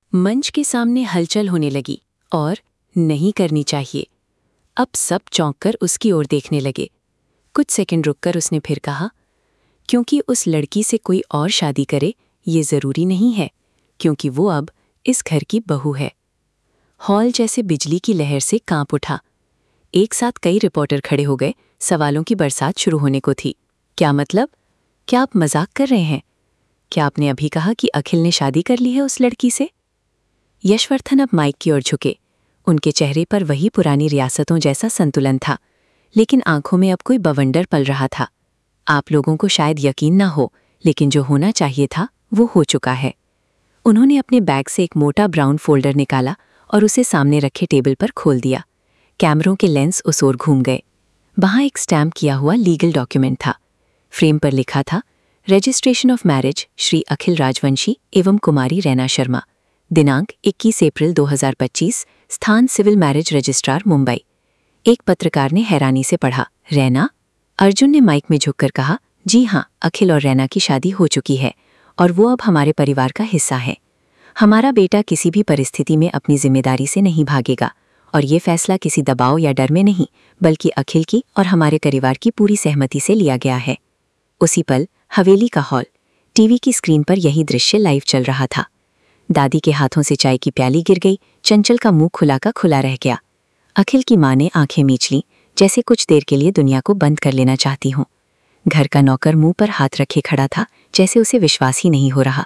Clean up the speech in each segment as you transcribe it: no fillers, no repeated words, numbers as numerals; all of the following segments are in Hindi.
मंच के सामने हलचल होने लगी और नहीं करनी चाहिए। अब सब चौंककर उसकी ओर देखने लगे। कुछ सेकंड रुककर उसने फिर कहा, क्योंकि उस लड़की से कोई और शादी करे ये ज़रूरी नहीं है, क्योंकि वो अब इस घर की बहू है। हॉल जैसे बिजली की लहर से कांप उठा। एक साथ कई रिपोर्टर खड़े हो गए। सवालों की बरसात शुरू होने को थी। क्या मतलब? क्या आप मजाक कर रहे हैं? क्या आपने अभी कहा कि अखिल ने शादी कर ली है उस लड़की से? यशवर्धन अब माइक की ओर झुके। उनके चेहरे पर वही पुरानी रियासतों जैसा संतुलन था, लेकिन आंखों में अब कोई बवंडर पल रहा था। आप लोगों को शायद यकीन ना हो, लेकिन जो होना चाहिए था वो हो चुका है। उन्होंने अपने बैग से एक मोटा ब्राउन फोल्डर निकाला और उसे सामने रखे टेबल पर खोल दिया। कैमरों के लेंस उस ओर घूम गए। वहां एक स्टैम्प किया हुआ लीगल डॉक्यूमेंट था। फ्रेम पर लिखा था, registration of marriage Shri Akhil Rajvanshi एवं कुमारी रैना शर्मा, दिनांक 21 अप्रैल 2025, स्थान सिविल मैरिज रजिस्ट्रार मुंबई। एक पत्रकार ने हैरानी से पढ़ा, रैना? अर्जुन ने माइक में झुककर कहा, जी हाँ, अखिल और रैना की शादी हो चुकी है और वो अब हमारे परिवार का हिस्सा है। हमारा बेटा किसी भी परिस्थिति में अपनी जिम्मेदारी से नहीं भागेगा और ये फैसला किसी दबाव या डर में नहीं, बल्कि अखिल की और हमारे परिवार की पूरी सहमति से लिया गया है। उसी पल हवेली का हॉल, टीवी की स्क्रीन पर यही दृश्य लाइव चल रहा था। दादी के हाथों से चाय की प्याली गिर गई। चंचल का मुंह खुला का खुला रह गया। अखिल की मां ने आंखें मीच लीं, जैसे कुछ देर के लिए दुनिया को बंद कर लेना चाहती हूं। घर का नौकर मुंह पर हाथ रखे खड़ा था, जैसे उसे विश्वास ही नहीं हो रहा।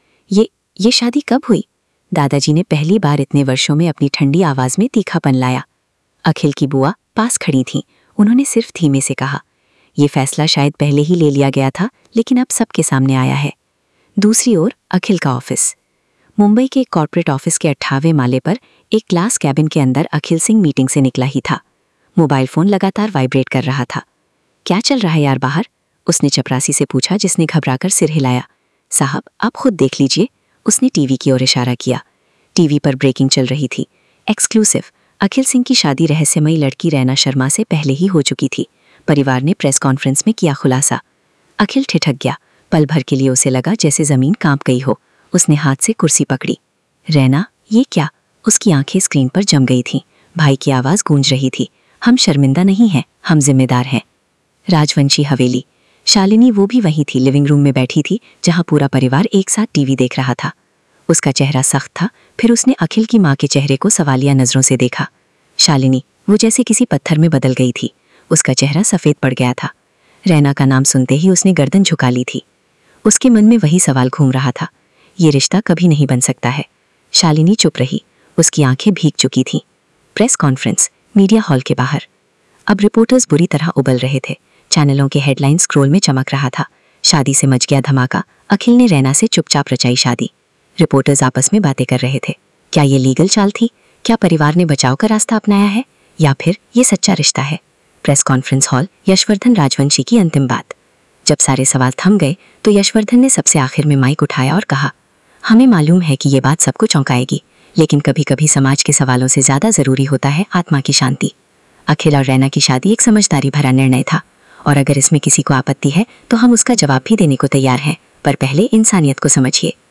ये शादी कब हुई? दादाजी ने पहली बार इतने वर्षों में अपनी ठंडी आवाज में तीखापन लाया। अखिल की बुआ पास खड़ी थीं। उन्होंने सिर्फ धीमे से कहा, यह फैसला शायद पहले ही ले लिया गया था, लेकिन अब सबके सामने आया है। दूसरी ओर अखिल का ऑफिस। मुंबई के एक कॉर्पोरेट ऑफिस के 28वें माले पर एक ग्लास कैबिन के अंदर अखिल सिंह मीटिंग से निकला ही था। मोबाइल फोन लगातार वाइब्रेट कर रहा था। क्या चल रहा है यार बाहर? उसने चपरासी से पूछा, जिसने घबराकर सिर हिलाया। साहब, आप खुद देख लीजिए। उसने टीवी की ओर इशारा किया। टीवी पर ब्रेकिंग चल रही थी। एक्सक्लूसिव, अखिल सिंह की शादी रहस्यमयी लड़की रैना शर्मा से पहले ही हो चुकी थी। परिवार ने प्रेस कॉन्फ्रेंस में किया खुलासा। अखिल ठिठक गया। पल भर के लिए उसे लगा जैसे जमीन कांप गई हो। उसने हाथ से कुर्सी पकड़ी। रैना, ये क्या? उसकी आंखें स्क्रीन पर जम गई थीं। भाई की आवाज गूंज रही थी, हम शर्मिंदा नहीं हैं, हम जिम्मेदार हैं। राजवंशी हवेली। शालिनी वो भी वहीं थी, लिविंग रूम में बैठी थी, जहां पूरा परिवार एक साथ टीवी देख रहा था। उसका चेहरा सख्त था। फिर उसने अखिल की मां के चेहरे को सवालिया नजरों से देखा। शालिनी, वो जैसे किसी पत्थर में बदल गई थी। उसका चेहरा सफेद पड़ गया था। रैना का नाम सुनते ही उसने गर्दन झुका ली थी। उसके मन में वही सवाल घूम रहा था, ये रिश्ता कभी नहीं बन सकता है। शालिनी चुप रही। उसकी आंखें भीग चुकी थीं। प्रेस कॉन्फ्रेंस, मीडिया हॉल के बाहर। अब रिपोर्टर्स बुरी तरह उबल रहे थे। चैनलों के हेडलाइन स्क्रोल में चमक रहा था, शादी से मच गया धमाका, अखिल ने रैना से चुपचाप रचाई शादी। रिपोर्टर्स आपस में बातें कर रहे थे। क्या ये लीगल चाल थी? क्या परिवार ने बचाव का रास्ता अपनाया है, या फिर ये सच्चा रिश्ता है? Press conference hall, Yashvardhan Rajvanshi की अंतिम बात। जब सारे सवाल थम गए तो यशवर्धन ने सबसे आखिर में माइक उठाया और कहा, हमें मालूम है कि ये बात सबको चौंकाएगी, लेकिन कभी कभी समाज के सवालों से ज्यादा जरूरी होता है आत्मा की शांति। अखिल और रैना की शादी एक समझदारी भरा निर्णय था, और अगर इसमें किसी को आपत्ति है तो हम उसका जवाब भी देने को तैयार हैं, पर पहले इंसानियत को समझिए।